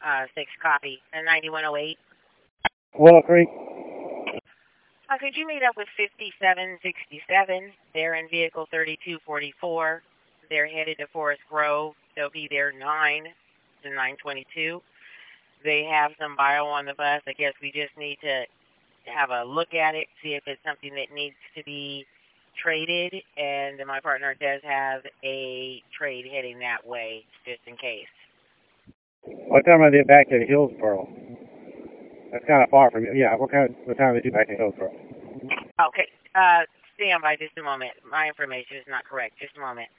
6 copy. 9108. Willow Creek. Could you meet up with 5767? They're in vehicle 3244. They're headed to Forest Grove. They'll be there 9 to 9:22. They have some bio on the bus. I guess we just need to have a look at it, see if it's something that needs to be traded, and my partner does have a trade heading that way, just in case. What time are they back to Hillsboro? That's kind of far from you. Yeah, what time are they due back to Hillsboro? Okay, stand by just a moment. My information is not correct. Just a moment.